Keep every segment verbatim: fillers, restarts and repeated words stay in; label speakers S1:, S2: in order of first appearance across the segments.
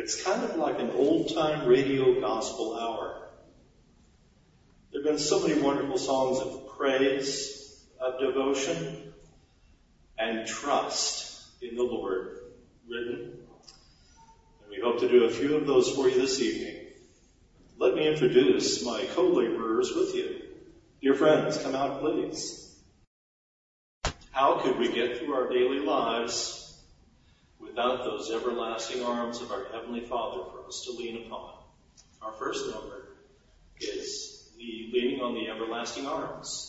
S1: It's kind of like an old-time radio gospel hour. There have been so many wonderful songs of praise, of devotion, and trust in the Lord written. And we hope to do a few of those for you this evening. Let me introduce my co-laborers with you. Dear friends, come out, please. How could we get through our daily lives without those everlasting arms of our Heavenly Father for us to lean upon? Our first number is the leaning on the everlasting arms.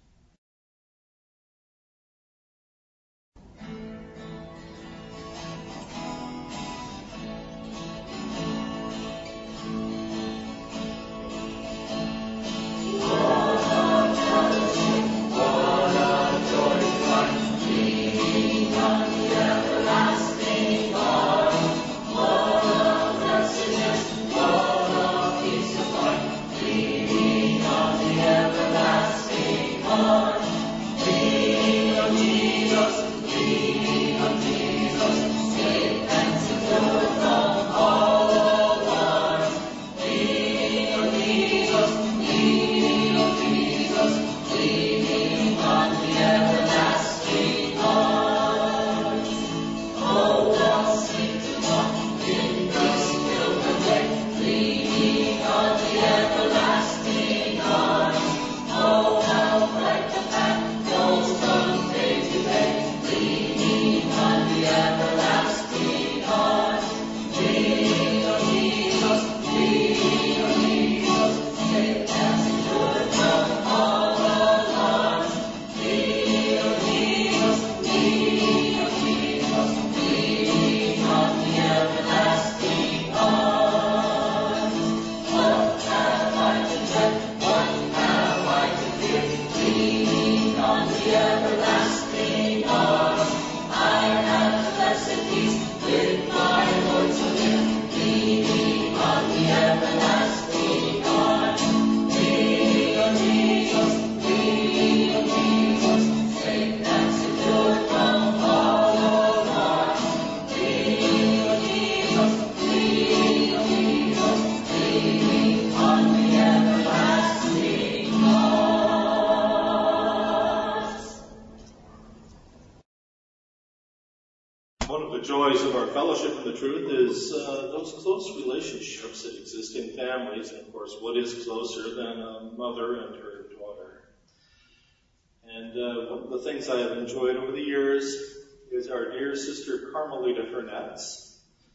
S1: One of the joys of our fellowship in the truth is uh, those close relationships that exist in families. And of course, what is closer than a mother and her daughter? And uh, one of the things I have enjoyed over the years is our dear sister Carmelita Fernetz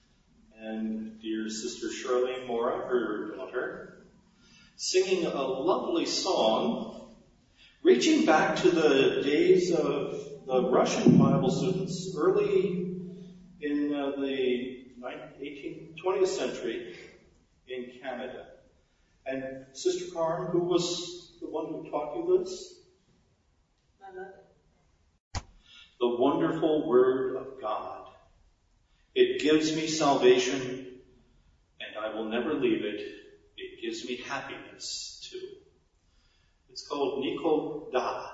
S1: and dear sister Charlene Mora, her daughter, singing a lovely song reaching back to the days of the Russian Bible students early in uh, the eighteenth, twentieth century in Canada. And Sister Carm, who was the one who taught you this?
S2: My mother.
S1: The wonderful Word of God. It gives me salvation, and I will never leave it. It gives me happiness, too. It's called Niko Da.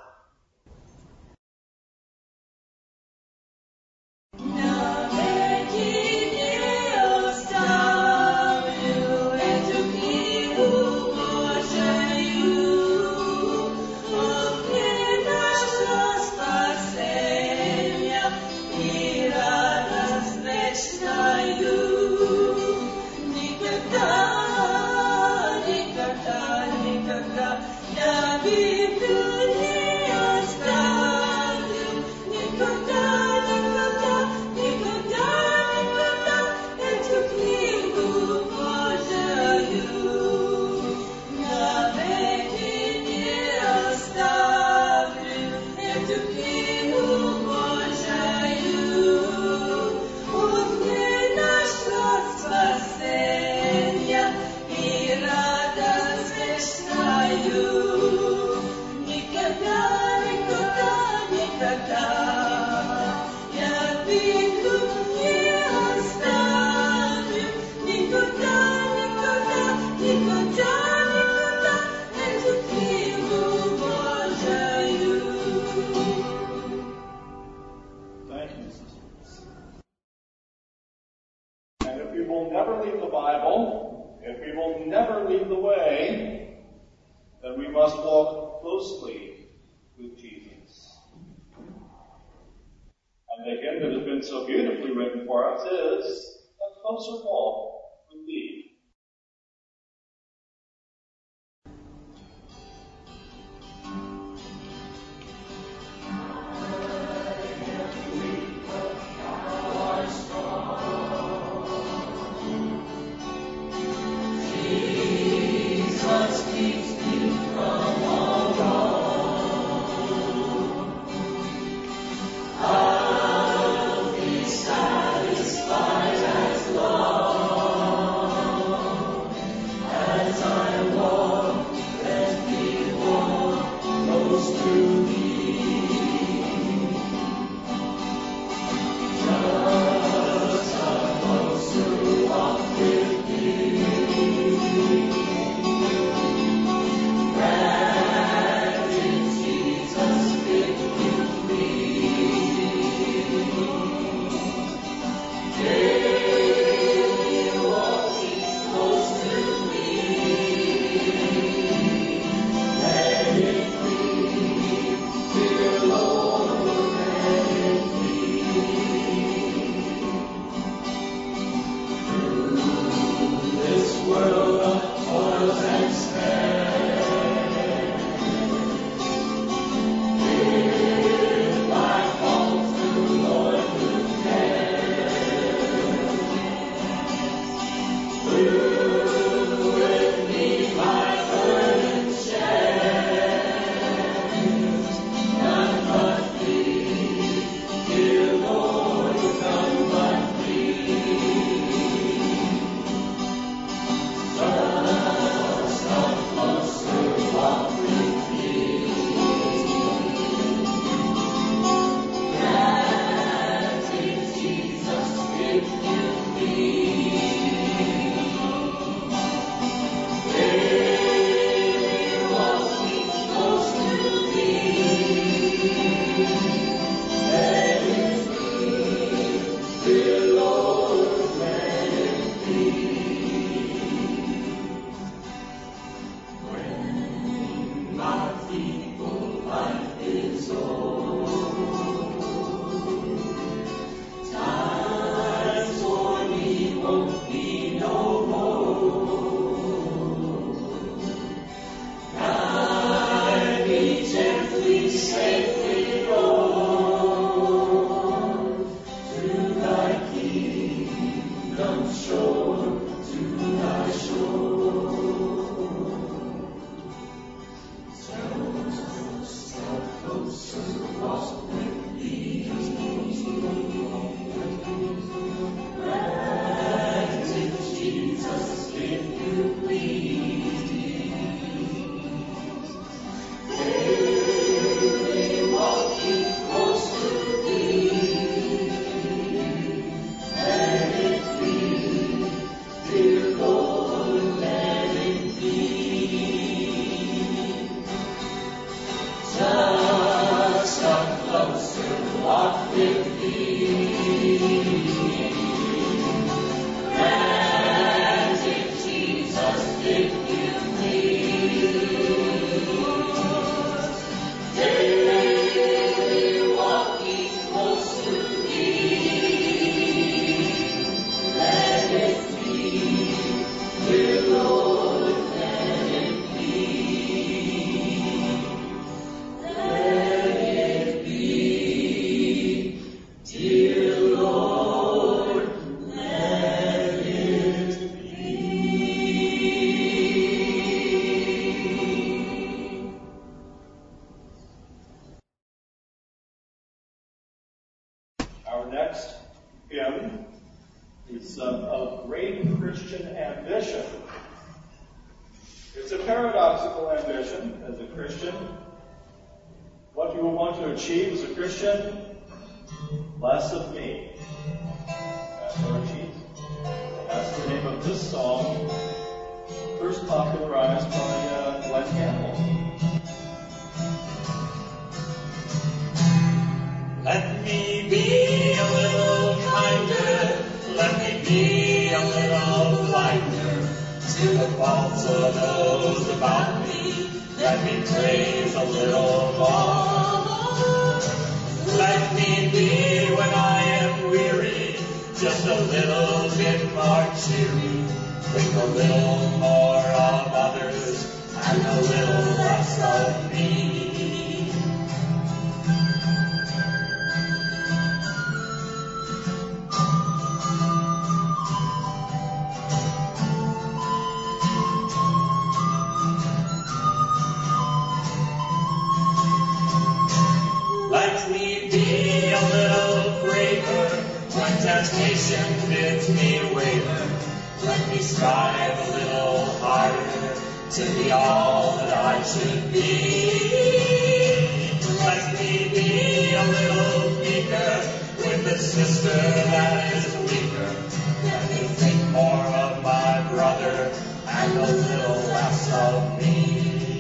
S3: Никогда, никогда, я люблю тебя.
S1: will never leave the Bible, if we will never leave the way, then we must walk closely with Jesus. And the hymn that has been so beautifully written for us is A Closer Walk with Thee.
S3: Our next hymn is uh, of great Christian ambition. It's a paradoxical ambition as a Christian. What you will want to achieve as a Christian, less of me. That's our achieve. That's the name of this song, first popularized by uh, Glenn Campbell.
S4: Let me be a little kinder, let me be a a little blinder to the faults of those about me. Let me praise a little more. Let me be when I am weary, just a little bit more cheery. Think a little more of others and a little less of me. Let me be a little braver when temptation bids me waver. Let me strive a little harder to be all that I should be. Let me be a little meeker with a sister that is weaker. Let me think more of my brother and a little less of me.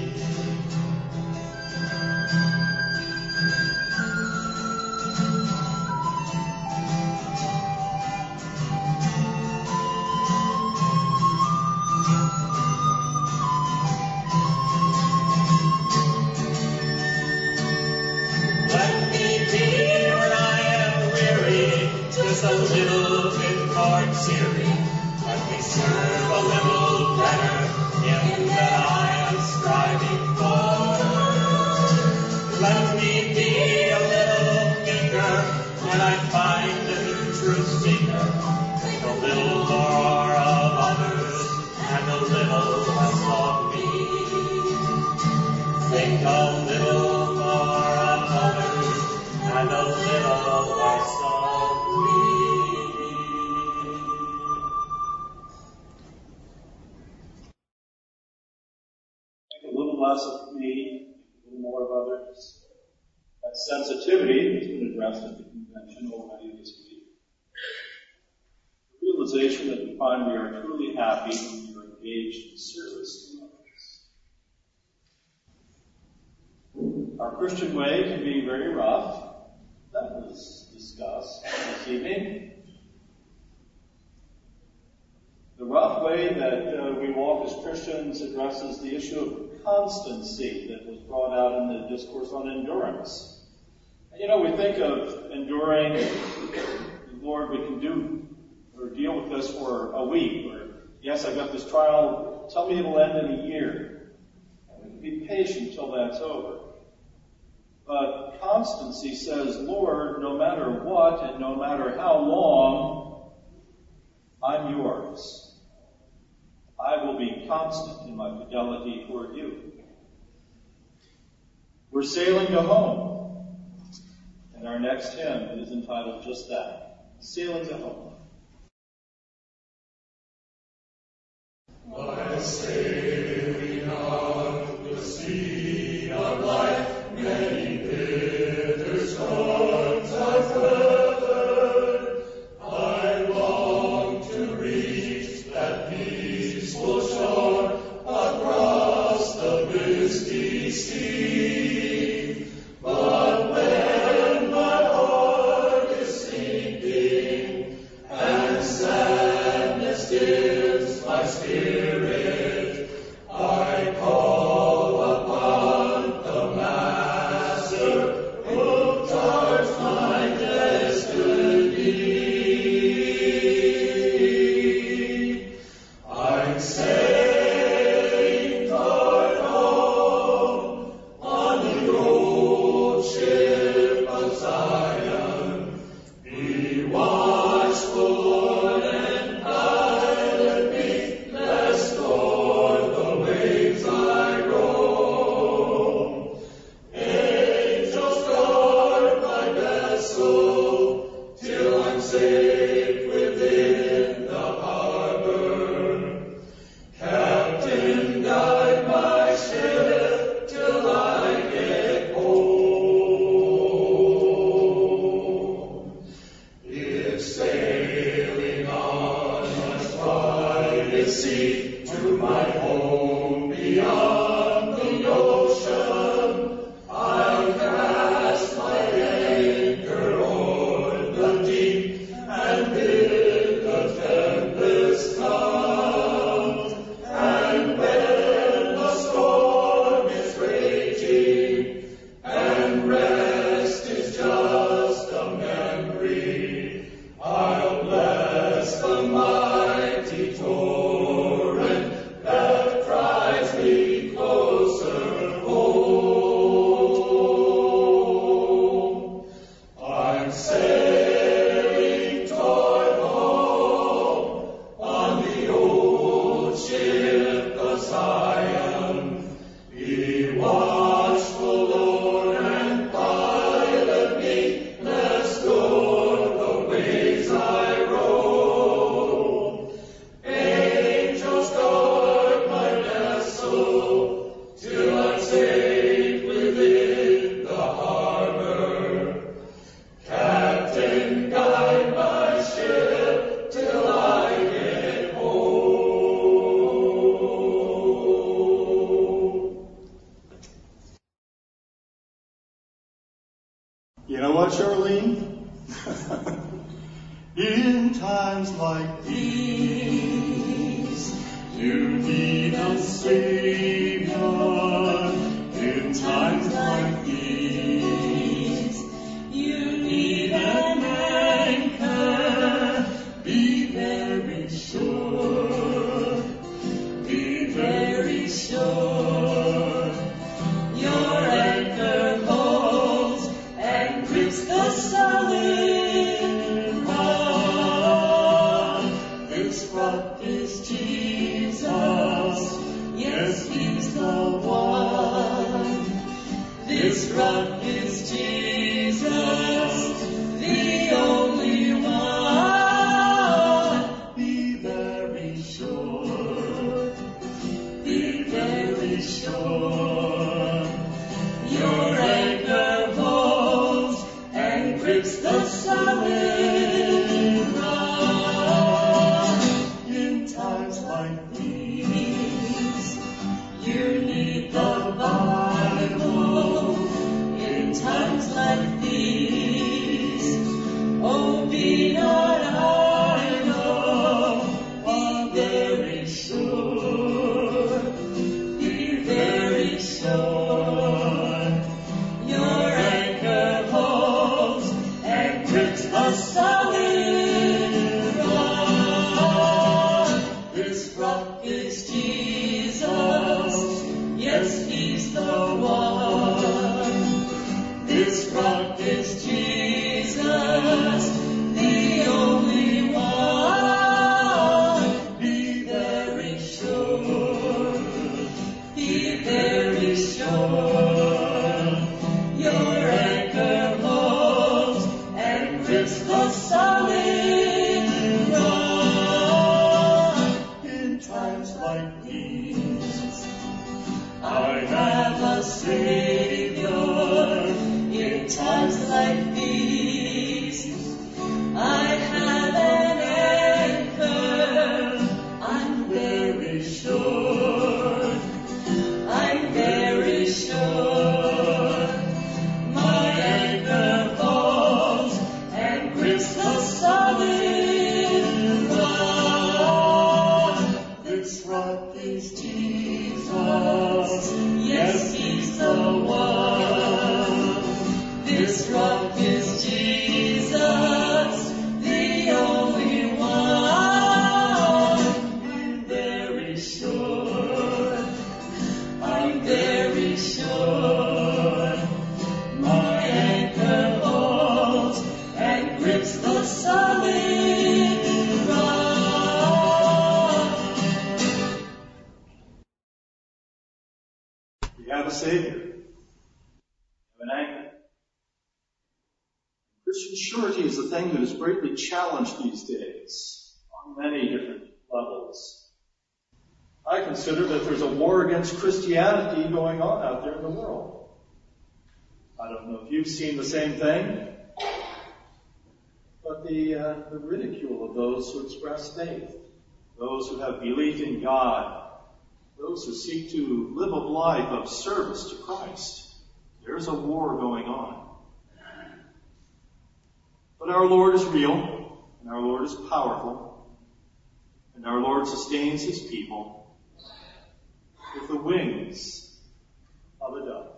S4: Just a little bit more cheery. Let me serve a little better in that I am striving for. Let me be a little meeker when I find a new truth seeker. Think a little more of others and a little less of me. Think a little more of others and a little less of me.
S3: Less of me, a little more of others. That sensitivity has been addressed at the convention already this week. The realization that we find we are truly happy when we are engaged in service to others. Our Christian way can be very rough. That was discussed this evening. The rough way that uh, we walk as Christians addresses the issue of constancy that was brought out in the discourse on endurance. And, you know, we think of enduring, Lord, we can do or deal with this for a week, or yes, I've got this trial, tell me it'll end in a year. And we can be patient till that's over. But constancy says, Lord, no matter what and no matter how long, I'm yours. I will be constant in my fidelity toward you. We're sailing to home. And our next hymn is entitled just that, Sailing to Home.
S4: I'm sailing on the sea of life, many bitter storms I've weathered. I long to reach that peaceful shore across the misty sea. But when my heart is sinking and sadness dims my spirit, I call upon the Master who charts my destiny. I'm sailing toward home on the old ship of Zion. Be watchful, Lord, and pilot me, lest o'er the waves I roam. Angels guard my vessel till I'm safe within the harbor. Captain, guide my ship till I get home. If sailing on a quiet sea to my home beyond the ocean, I'll cast my anchor o'er the deep and bid the tempest
S3: You know what, Charlene? In times like these, you need a Savior. In times like these, you need an anchor. Be very sure, be very sure. Your anchor holds and grips the solid rock. This rock is Jesus. Yes, He's the one. This rock is Jesus, the only one. Be very sure. Be very sure. Your anchor holds and grips the solid rock. In times like these, you need the Bible. In times like these, oh, be not idle. Be very sure. Be very sure. Your anchor holds and grips the solid rock. This rock is Jesus. Yes, He's the one. This rock is Jesus, the only one. Be very sure. Be very sure. Your anchor holds and grips the solid rock. In times like these, I have a Savior. In times like these, I have an anchor. I'm very sure. I'm very sure. My anchor holds and grips the solid rock. This rock is Jesus. Yes, He's the one. This rock is Jesus, the only one. I'm very sure. I'm very sure. My anchor holds and grips the solid rock. We have a Savior. We have an anchor. Christian surety is a thing that is greatly challenged these days on many different levels. I consider that there's a war against Christianity going on out there in the world. I don't know if you've seen the same thing, but the, uh, the ridicule of those who express faith, those who have belief in God, those who seek to live a life of service to Christ. There's a war going on. But our Lord is real, and our Lord is powerful, and our Lord sustains His people with the wings of a dove.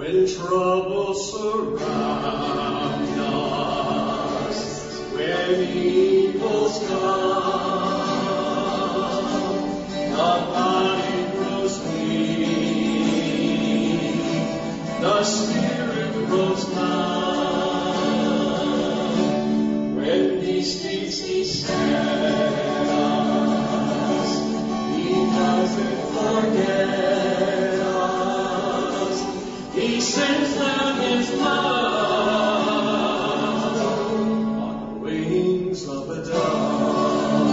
S5: when troubles surround us, when evils come, the body grows weak, the spirit grows numb. When these things beset us, He doesn't forget us. He sends down His love on the wings of a dove,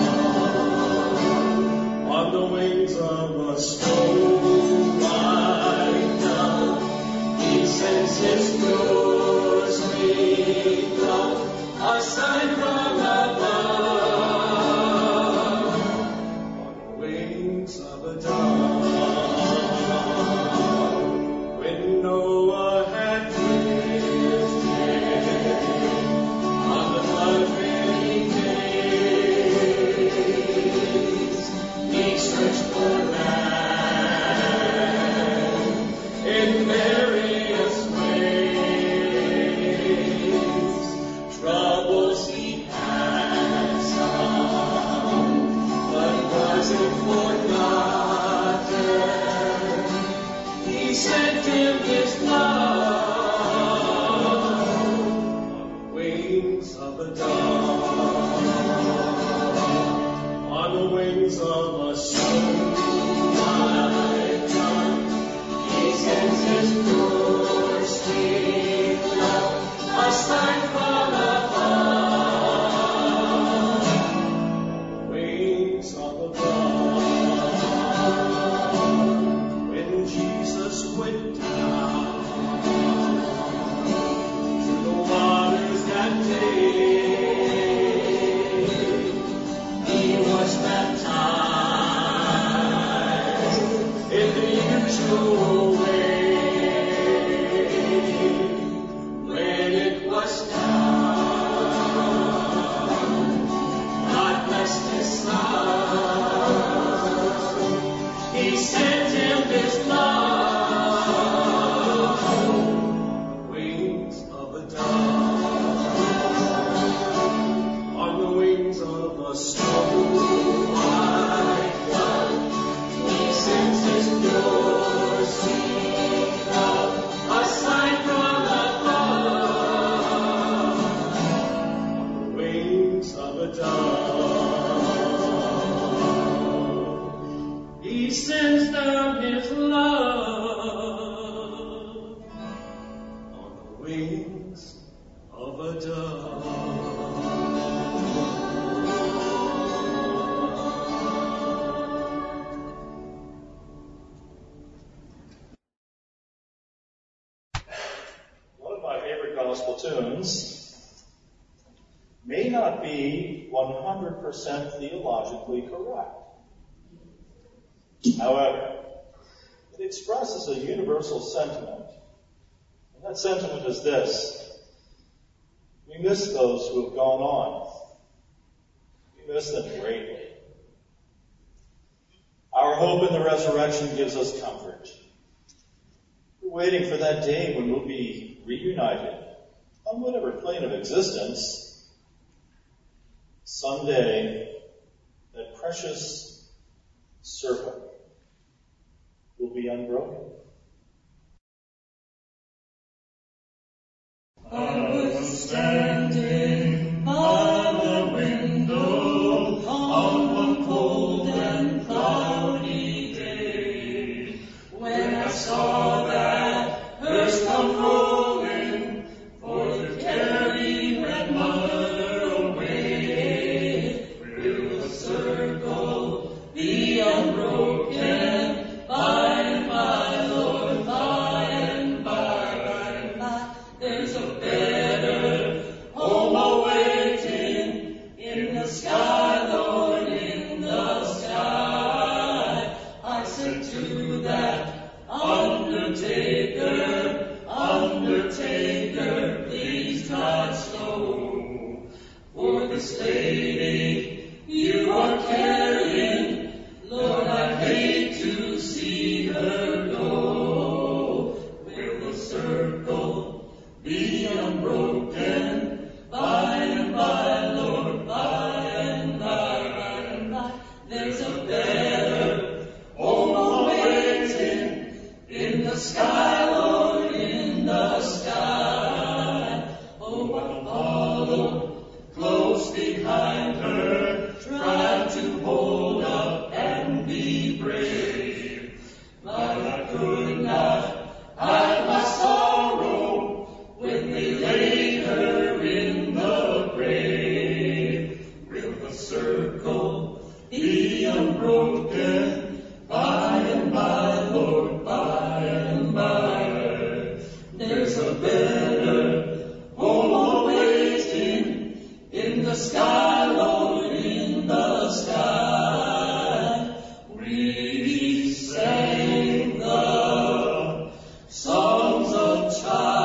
S5: on the wings of a snow white dove. He sends His pure sweet love, a sign from above, on the wings of a dove. When Noah had lived on the flood-ready days, He searched for land in various ways. Troubles He had some, but wasn't forgotten. He sent Him His love on the wings of a dove, on the wings of a snow-white dove. He sends His pure sweet love, a sign from above, on the wings of a dove. When Jesus went down to the waters that day, He was baptized in the usual way. When it was done, God blessed His Son. He sent Him His love on the wings of a dove, on the wings of a snow-white dove. He sends His pure sweet love, a sign from above, on the wings of a dove. He sends down His love on the wings of a dove.
S3: One of my favorite gospel tunes may not be one hundred percent theologically correct. However, it expresses a universal sentiment. And that sentiment is this: we miss those who have gone on. We miss them greatly. Our hope in the resurrection gives us comfort. We're waiting for that day when we'll be reunited on whatever plane of existence. Someday, that precious circle will be unbroken.
S5: I was standing by the window on one cold and cloudy day, when I saw that hearse come rolling for to carry Red Mother away. Will the circle be unbroken by and by, Lord, by and by, by and by? There's a better home awaiting in the sky, Lord, in the sky. I said to that undertaker, undertaker, please drive slow, for this lady you are carrying, Lord, I hate to see her go. Will the the sky, Lord, in the sky. Oh, what followed close behind her, tried to hold up and be brave. But I could not hide my sorrow when they laid her in the grave. Will the circle be unbroken by and by, Lord, by and by? There's a better home awaiting in the sky, Lord, in the sky. We sang the songs of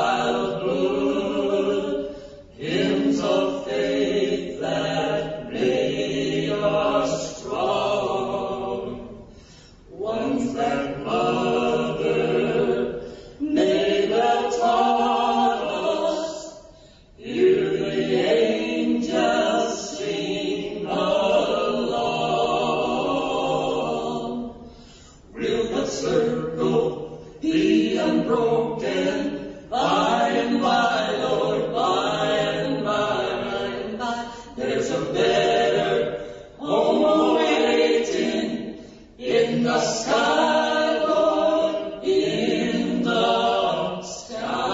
S5: childhood, hymns of faith that made us strong, ones that Mother Mabel taught us. Hear the angels sing along. Will the circle be unbroken by and by, Lord, by and by, by and by? There's a better home awaiting in the sky, Lord, in the sky.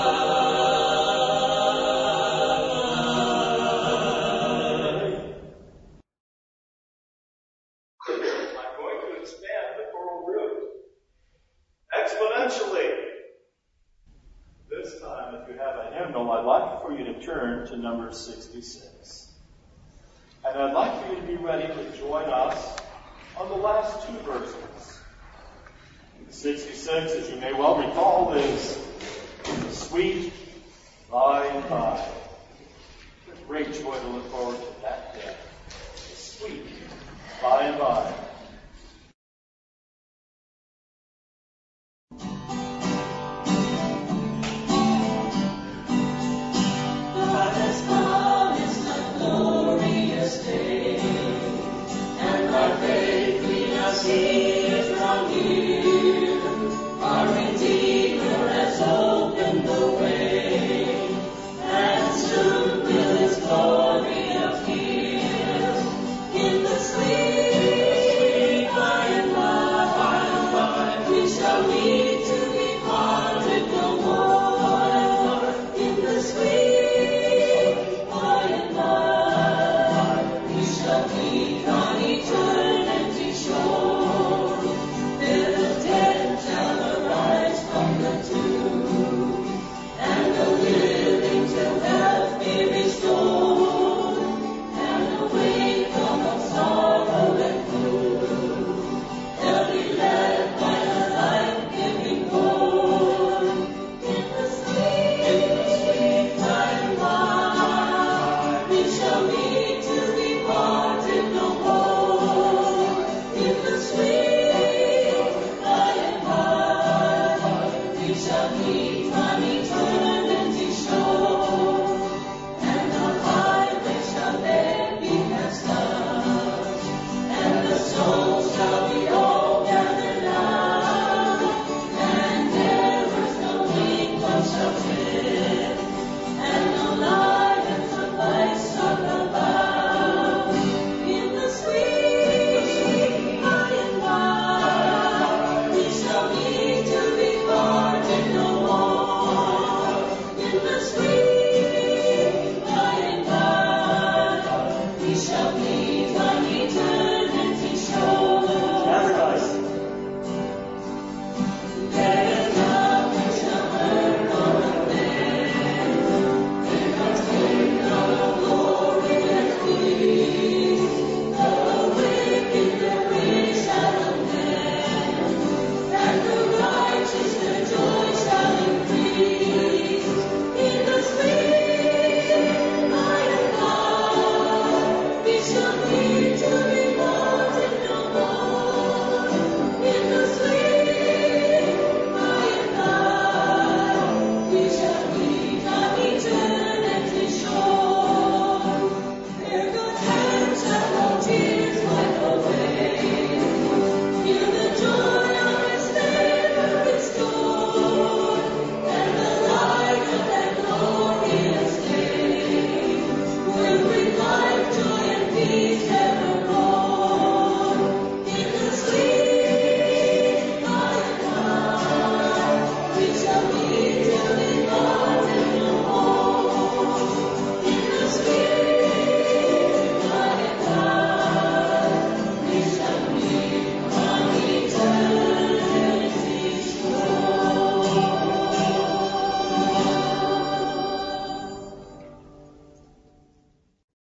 S3: I'm going to expand the choral root exponentially. This time, if you have a hymnal, I'd like for you to turn to number sixty-six. And I'd like for you to be ready to join us on the last two verses. sixty-six, as you may well recall, is Sweet By and By. It's a great joy to look forward to that day. Sweet By and By.
S5: God has promised a glorious day, and by faith we now see it draw near. Our Redeemer has opened the way, and soon will His glory appear. In the sweet by and by, we shall meet to be parted no more. In the sweet by and by, we shall meet on eternity shore. There the dead shall arise from the tomb, and the living till health be restored, and away from the sorrow and gloom, they'll be led by the life-giving Lord. In the sweet by and by, we shall meet to be parted no more. In the sweet by and by, we shall meet